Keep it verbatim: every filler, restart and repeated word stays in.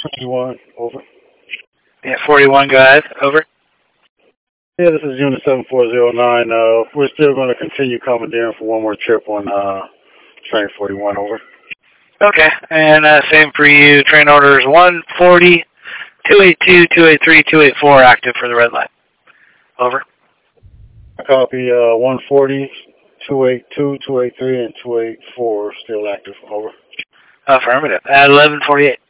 forty-one, over. Yeah, forty-one, go ahead, over. Yeah, this is Unit seven four zero nine. Uh, we're still going to continue commandeering for one more trip on uh, train forty-one, over. Okay, and uh, same for you. Train orders one forty, two eighty-two, two eighty-three, two eighty-four active for the red line. Over. Copy uh, one forty, two eighty-two, two eighty-three, and two eighty-four still active, over. Affirmative. At eleven forty-eight.